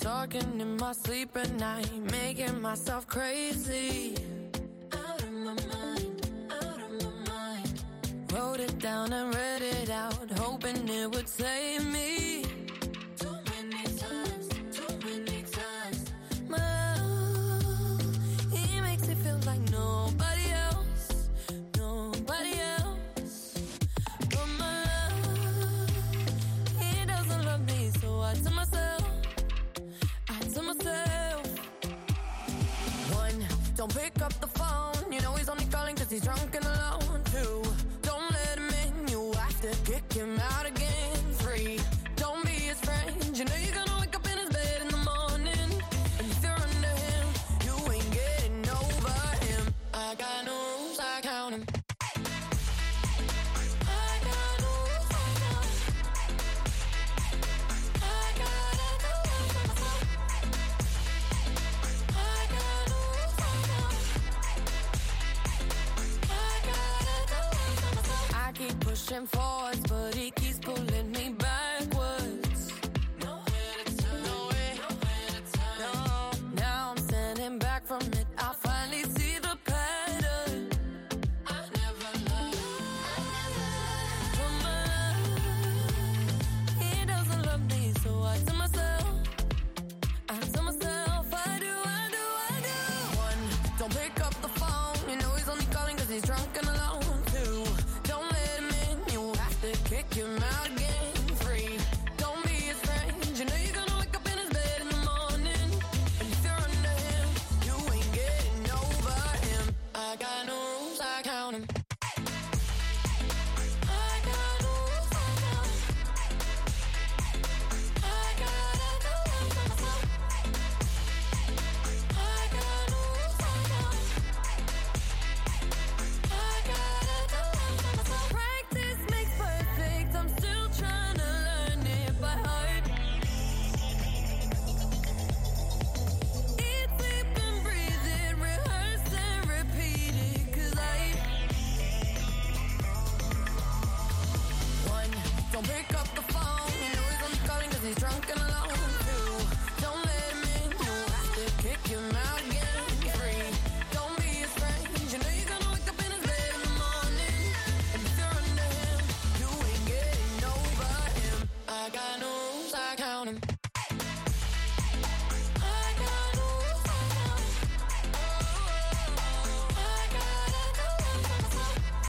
Talking in my sleep at night, making myself crazy. Out of my mind, out of my mind. Wrote it down and read it out, hoping it would save me. Too many times, too many times. My love, he makes me feel like nobody else, nobody else. But my love, he doesn't love me, so I tell myself. One, don't pick up the phone. You know he's only calling cause he's drunk and alone. Two, don't let him in. You have to kick him out again. Three, don't be his friend. You know you're gonna wake up in his bed in the morning. And if you're under him, you ain't getting over him. I got no rules, I count him. Pushing forwards, but he keeps pulling me back.